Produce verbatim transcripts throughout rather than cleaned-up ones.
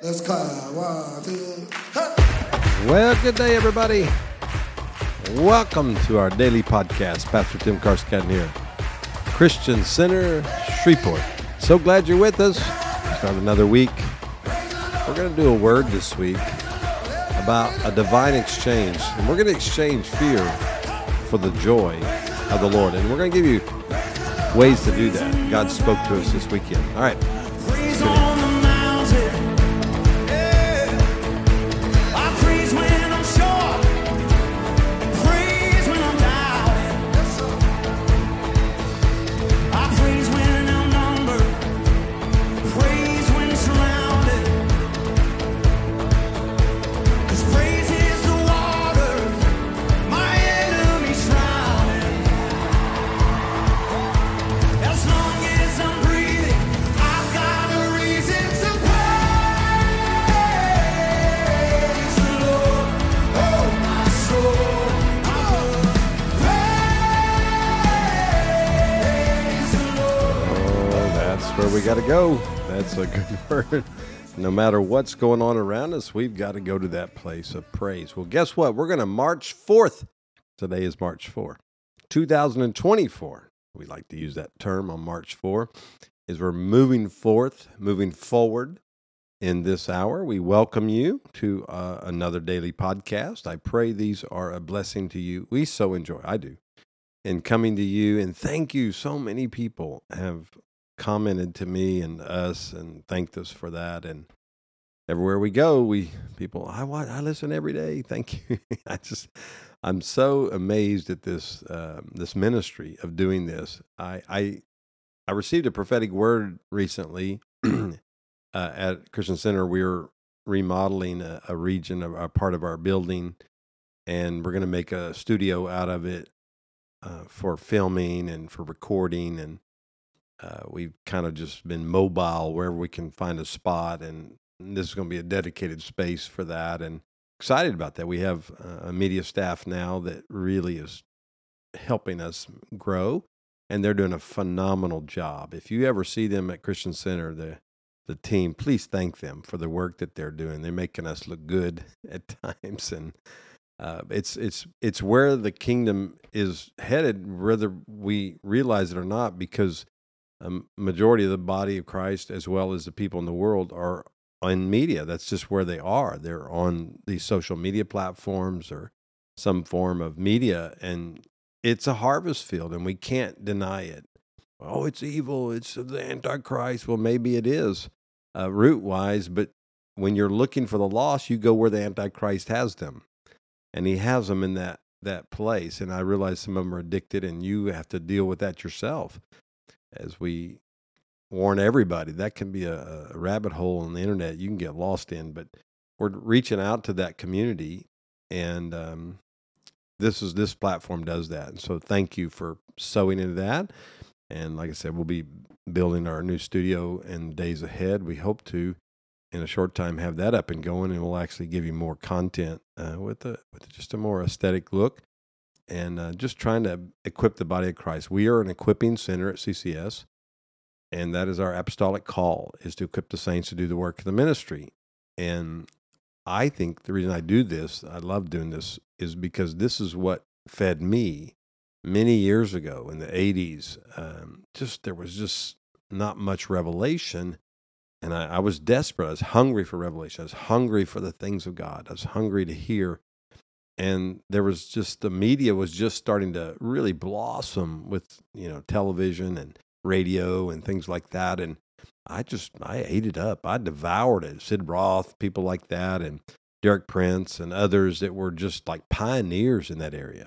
Let's clap. One, two, hey. Well, good day, everybody. Welcome to our daily podcast. Pastor Tim Carscadden here. Christian Center, Shreveport. So glad you're with us. Start another week. We're going to do a word this week about a divine exchange. And we're going to exchange fear for the joy of the Lord. And we're going to give you ways to do that. God spoke to us this weekend. All right. Where we got to go. That's a good word. No matter what's going on around us, we've got to go to that place of praise. Well, guess what? We're going to March forth. Today is March fourth, two thousand twenty-four. We like to use that term on March fourth. As we're moving forth, moving forward in this hour, we welcome you to uh, another daily podcast. I pray these are a blessing to you. We so enjoy, I do, in coming to you. And thank you. So many people have commented to me and us and thanked us for that. And everywhere we go, we people, I watch, I listen every day. Thank you. I just, I'm so amazed at this uh, this ministry of doing this. I I, I received a prophetic word recently uh, at Christian Center. We were remodeling a, a region of a part of our building, and we're going to make a studio out of it uh, for filming and for recording. And Uh, we've kind of just been mobile wherever we can find a spot, and this is going to be a dedicated space for that, and excited about that. We have uh, a media staff now that really is helping us grow, and they're doing a phenomenal job. If you ever see them at Christian Center, the the team, please thank them for the work that they're doing. They're making us look good at times, and uh, it's it's it's where the kingdom is headed, whether we realize it or not, because a majority of the body of Christ, as well as the people in the world, are on media. That's just where they are. They're on these social media platforms or some form of media, and it's a harvest field, and we can't deny it. Oh, it's evil. It's the Antichrist. Well, maybe it is uh, root-wise, but when you're looking for the lost, you go where the Antichrist has them, and he has them in that, that place. And I realize some of them are addicted, and you have to deal with that yourself. As we warn everybody, that can be a, a rabbit hole on the internet you can get lost in, but we're reaching out to that community, and um, this is this platform does that. And so thank you for sowing into that. And like I said, we'll be building our new studio in days ahead. We hope to, in a short time, have that up and going, and we'll actually give you more content uh, with, a, with just a more aesthetic look. And uh, just trying to equip the body of Christ. We are an equipping center at C C S, and that is our apostolic call, is to equip the saints to do the work of the ministry. And I think the reason I do this, I love doing this, is because this is what fed me many years ago in the eighties. Um, just there was just not much revelation, and I, I was desperate. I was hungry for revelation. I was hungry for the things of God. I was hungry to hear. And there was just, the media was just starting to really blossom with, you know, television and radio and things like that. And I just, I ate it up. I devoured it. Sid Roth, people like that, and Derek Prince and others that were just like pioneers in that area.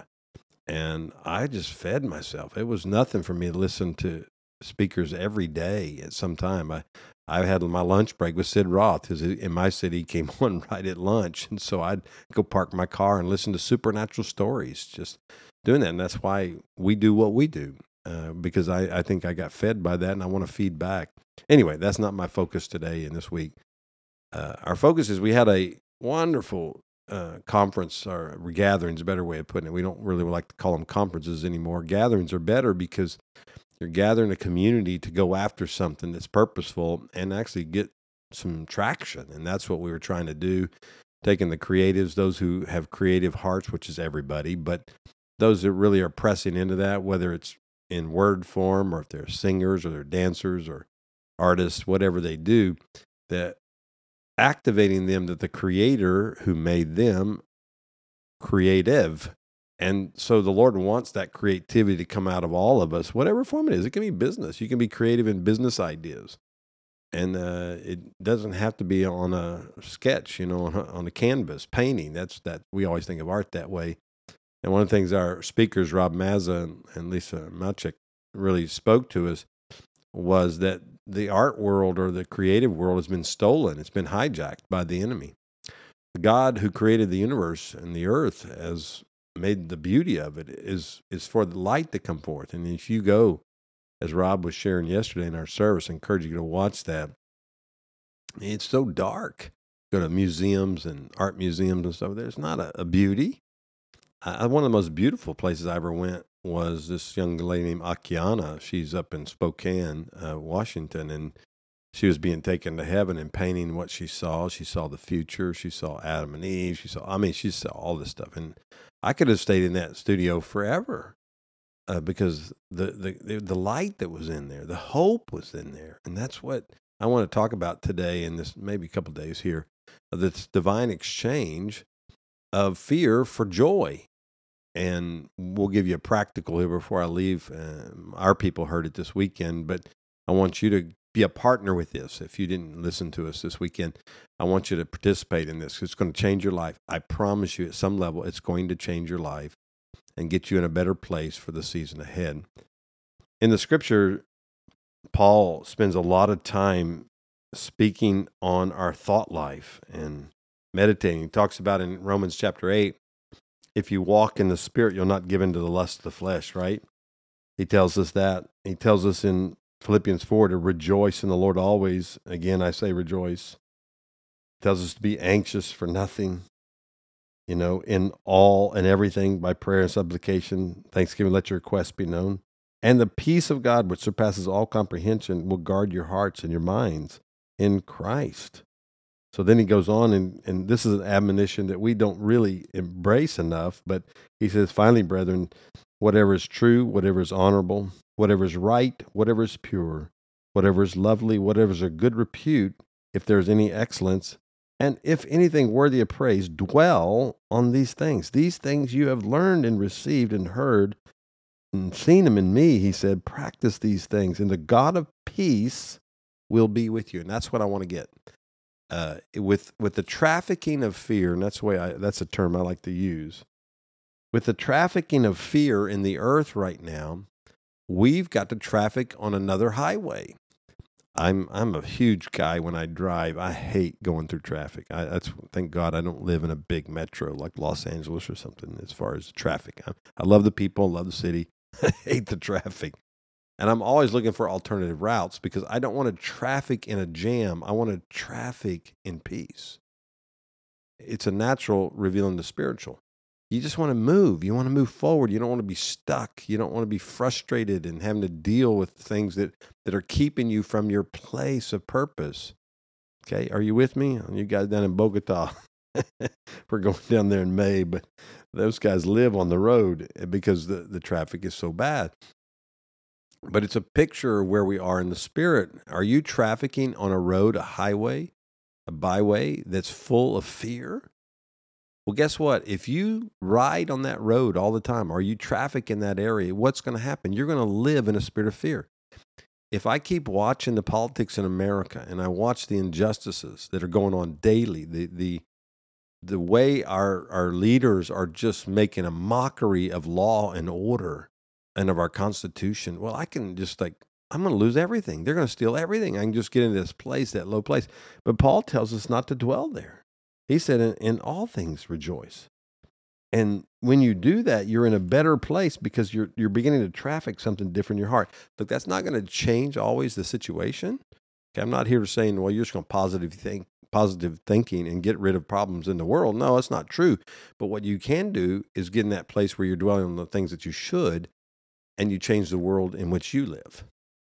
And I just fed myself. It was nothing for me to listen to speakers every day at some time. I, I had my lunch break with Sid Roth, because in my city he came on right at lunch. And so I'd go park my car and listen to supernatural stories, just doing that. And that's why we do what we do, uh, because I, I think I got fed by that, and I want to feed back. Anyway, that's not my focus today and this week. Uh, our focus is we had a wonderful uh, conference, or gatherings, a better way of putting it. We don't really like to call them conferences anymore. Gatherings are better because you're gathering a community to go after something that's purposeful and actually get some traction. And that's what we were trying to do, taking the creatives, those who have creative hearts, which is everybody, but those that really are pressing into that, whether it's in word form or if they're singers or they're dancers or artists, whatever they do, that activating them that the creator who made them creative. And so the Lord wants that creativity to come out of all of us, whatever form it is. It can be business. You can be creative in business ideas. And uh, it doesn't have to be on a sketch, you know, on a, on a canvas, painting. That's that we always think of art that way. And one of the things our speakers, Rob Mazza and, and Lisa Malchik, really spoke to us was that the art world or the creative world has been stolen. It's been hijacked by the enemy. The God who created the universe and the earth has made the beauty of it is is for the light to come forth. And if you go, as Rob was sharing yesterday in our service, I encourage you to watch that. It's so dark. Go to museums and art museums and stuff. There's not a, a beauty. I, one of the most beautiful places I ever went was this young lady named Akiana. She's up in Spokane, uh, Washington, and she was being taken to heaven and painting what she saw. She saw the future. She saw Adam and Eve. She saw, I mean, she saw all this stuff. And I could have stayed in that studio forever uh, because the, the, the light that was in there, the hope was in there. And that's what I want to talk about today in this maybe a couple of days here, this divine exchange of fear for joy. And we'll give you a practical here before I leave. Um, our people heard it this weekend, but I want you to be a partner with this. If you didn't listen to us this weekend, I want you to participate in this. It's going to change your life. I promise you at some level, it's going to change your life and get you in a better place for the season ahead. In the scripture, Paul spends a lot of time speaking on our thought life and meditating. He talks about in Romans chapter eight, if you walk in the Spirit, you'll not give in to the lust of the flesh, right? He tells us that. He tells us in Philippians four to rejoice in the Lord always. Again, I say rejoice. He tells us to be anxious for nothing, you know, in all and everything by prayer and supplication, thanksgiving, let your requests be known. And the peace of God, which surpasses all comprehension, will guard your hearts and your minds in Christ. So then he goes on, and, and this is an admonition that we don't really embrace enough, but he says, finally, brethren, whatever is true, whatever is honorable, whatever is right, whatever is pure, whatever is lovely, whatever is of good repute, if there is any excellence, and if anything worthy of praise, dwell on these things. These things you have learned and received and heard and seen them in me, he said, practice these things, and the God of peace will be with you. And that's what I want to get. Uh, with with the trafficking of fear, and that's the way I, that's a term I like to use. With the trafficking of fear in the earth right now, we've got to traffic on another highway. I'm I'm a huge guy when I drive. I hate going through traffic. I, that's thank God I don't live in a big metro like Los Angeles or something. As far as traffic, I, I love the people, love the city. I hate the traffic. And I'm always looking for alternative routes because I don't want to traffic in a jam. I want to traffic in peace. It's a natural revealing the spiritual. You just want to move. You want to move forward. You don't want to be stuck. You don't want to be frustrated and having to deal with things that, that are keeping you from your place of purpose. Okay, are you with me? You guys down in Bogota. We're going down there in May, but those guys live on the road because the, the traffic is so bad. But it's a picture of where we are in the spirit. Are you trafficking on a road, a highway, a byway that's full of fear? Well, guess what? If you ride on that road all the time, or you traffic in that area, what's going to happen? You're going to live in a spirit of fear. If I keep watching the politics in America and I watch the injustices that are going on daily, the the the way our, our leaders are just making a mockery of law and order and of our Constitution, well, I can just like, I'm going to lose everything. They're going to steal everything. I can just get into this place, that low place. But Paul tells us not to dwell there. He said, in, in all things rejoice. And when you do that, you're in a better place because you're you're beginning to traffic something different in your heart. Look, that's not going to change always the situation. Okay, I'm not here saying, well, you're just going to positive think, positive thinking and get rid of problems in the world. No, that's not true. But what you can do is get in that place where you're dwelling on the things that you should, and you change the world in which you live.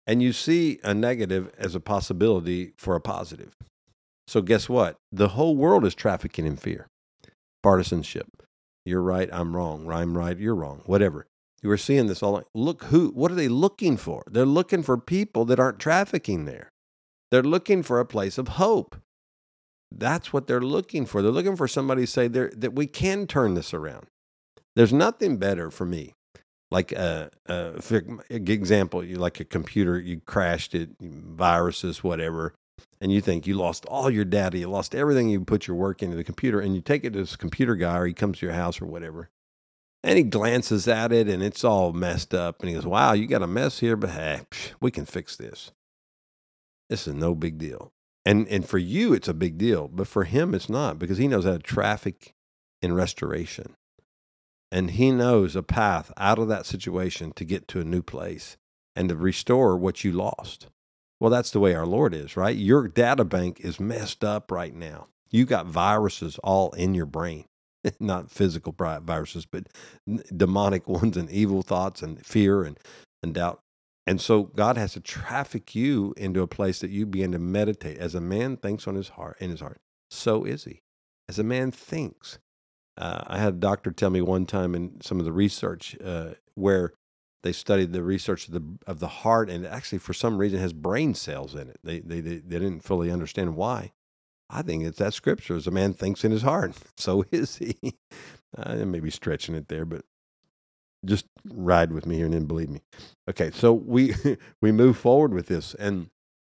And you see a negative as a possibility for a positive. So guess what? The whole world is trafficking in fear. Partisanship. You're right, I'm wrong. I'm right, you're wrong. Whatever. You were seeing this all. Look, who? What are they looking for? They're looking for people that aren't trafficking there. They're looking for a place of hope. That's what they're looking for. They're looking for somebody to say that we can turn this around. There's nothing better for me. Like a, a for example, you like a computer, you crashed it, viruses, whatever, and you think you lost all your data, you lost everything you put your work into the computer, and you take it to this computer guy, or he comes to your house or whatever, and he glances at it, and it's all messed up, and he goes, wow, you got a mess here, but hey, we can fix this. This is no big deal. And and for you, it's a big deal, but for him, it's not, because he knows how to traffic in restoration. And he knows a path out of that situation to get to a new place and to restore what you lost. Well, that's the way our Lord is, right? Your data bank is messed up right now. You got viruses all in your brain, not physical viruses, but demonic ones and evil thoughts and fear and, and doubt. And so God has to traffic you into a place that you begin to meditate. As a man thinks on his heart, in his heart, so is he. As a man thinks. Uh, I had a doctor tell me one time in some of the research uh, where they studied the research of the of the heart, and it actually, for some reason, has brain cells in it. They they they, they didn't fully understand why. I think it's that scripture: as a man thinks in his heart, so is he. I may be stretching it there, but just ride with me here and then believe me. Okay, so we we move forward with this, and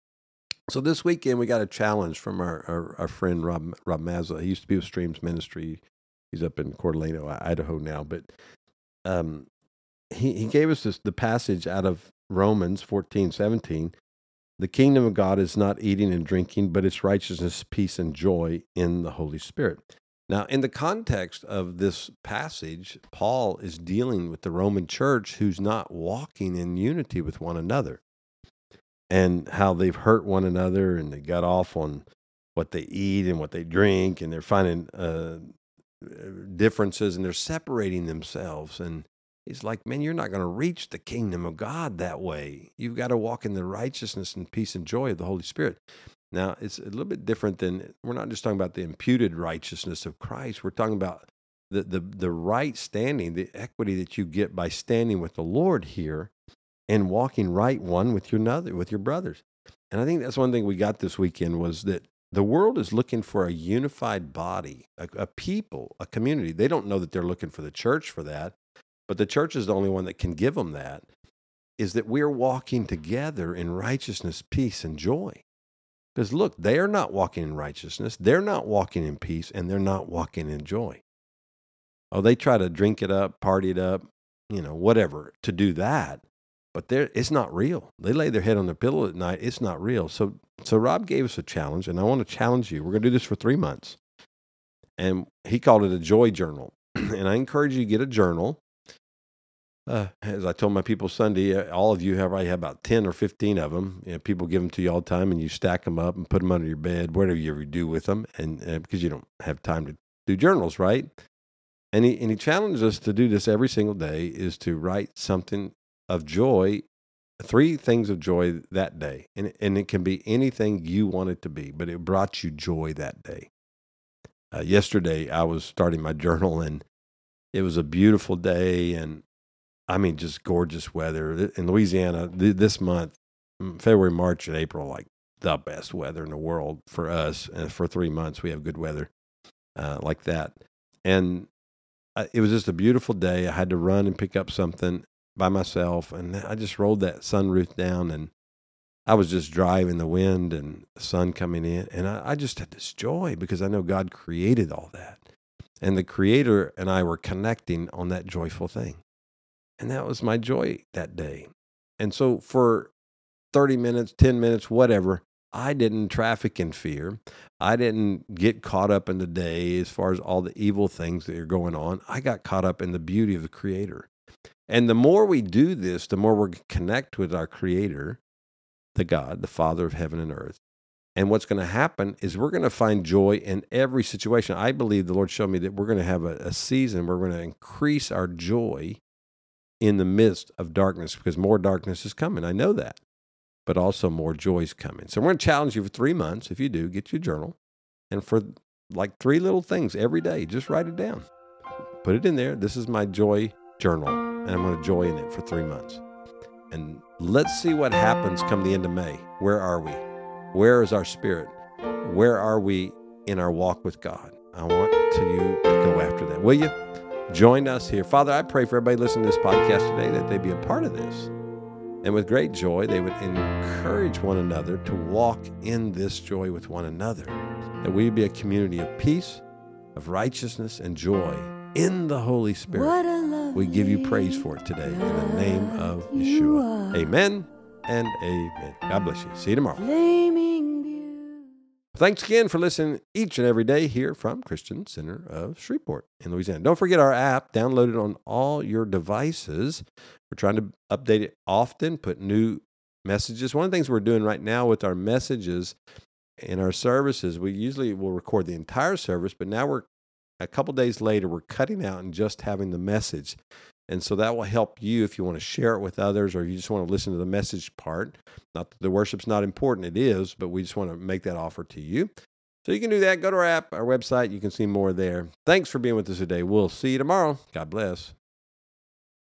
so this weekend we got a challenge from our our, our friend Rob Rob Mazza. He used to be with Streams Ministry. He's up in Coeur d'Alene, Idaho now, but um, he, he gave us this, the passage out of Romans fourteen seventeen. The kingdom of God is not eating and drinking, but it's righteousness, peace, and joy in the Holy Spirit. Now, in the context of this passage, Paul is dealing with the Roman church who's not walking in unity with one another, and how they've hurt one another, and they got off on what they eat and what they drink, and they're finding uh, differences, and they're separating themselves. And he's like, man, you're not going to reach the kingdom of God that way. You've got to walk in the righteousness and peace and joy of the Holy Spirit. Now, it's a little bit different than, we're not just talking about the imputed righteousness of Christ. We're talking about the the the right standing, the equity that you get by standing with the Lord here and walking right one with your another, with your brothers. And I think that's one thing we got this weekend, was that the world is looking for a unified body, a, a people, a community. They don't know that they're looking for the church for that, but the church is the only one that can give them that, is that we're walking together in righteousness, peace, and joy. Because look, they are not walking in righteousness, they're not walking in peace, and they're not walking in joy. Oh, they try to drink it up, party it up, you know, whatever, to do that. But it's not real. They lay their head on their pillow at night. It's not real. So so Rob gave us a challenge, and I want to challenge you. We're going to do this for three months. And he called it a joy journal. And I encourage you to get a journal. Uh, as I told my people Sunday, all of you have probably have about ten or fifteen of them. You know, people give them to you all the time, and you stack them up and put them under your bed, whatever you ever do with them, and uh, because you don't have time to do journals, right? And he, and he challenged us to do this every single day, is to write something of joy, three things of joy that day. And, and it can be anything you want it to be, but it brought you joy that day. Uh, yesterday, I was starting my journal, and it was a beautiful day, and I mean, just gorgeous weather. In Louisiana, th- this month, February, March, and April, like the best weather in the world for us. And for three months, we have good weather uh, like that. And uh, it was just a beautiful day. I had to run and pick up something by myself, and I just rolled that sunroof down, and I was just driving the wind and the sun coming in, and I, I just had this joy because I know God created all that, and the Creator and I were connecting on that joyful thing, and that was my joy that day. And so for thirty minutes, ten minutes, whatever, I didn't traffic in fear. I didn't get caught up in the day as far as all the evil things that are going on. I got caught up in the beauty of the Creator. And the more we do this, the more we connect with our Creator, the God, the Father of heaven and earth. And what's going to happen is we're going to find joy in every situation. I believe the Lord showed me that we're going to have a, a season where we're going to increase our joy in the midst of darkness, because more darkness is coming. I know that. but also more joy's coming. So we're going to challenge you for three months. If you do, get your journal. And for like three little things every day, just write it down. Put it in there. This is my joy journal, and I'm going to joy in it for three months. And let's see what happens come the end of May. Where are we? Where is our spirit? Where are we in our walk with God? I want to you to go after that. Will you? Join us here. Father, I pray for everybody listening to this podcast today that they be a part of this. And with great joy, they would encourage one another to walk in this joy with one another. That we be a community of peace, of righteousness, and joy in the Holy Spirit. We give you praise for it today in the name of Yeshua. Amen and amen. God bless you. See you tomorrow. Thanks again for listening each and every day here from Christian Center of Shreveport in Louisiana. Don't forget our app, download it on all your devices. We're trying to update it often, put new messages. One of the things we're doing right now with our messages in our services, we usually will record the entire service, but now we're a couple days later, we're cutting out and just having the message. And so that will help you if you want to share it with others or you just want to listen to the message part. Not that the worship's not important, it is, but we just want to make that offer to you. So you can do that. Go to our app, our website. You can see more there. Thanks for being with us today. We'll see you tomorrow. God bless.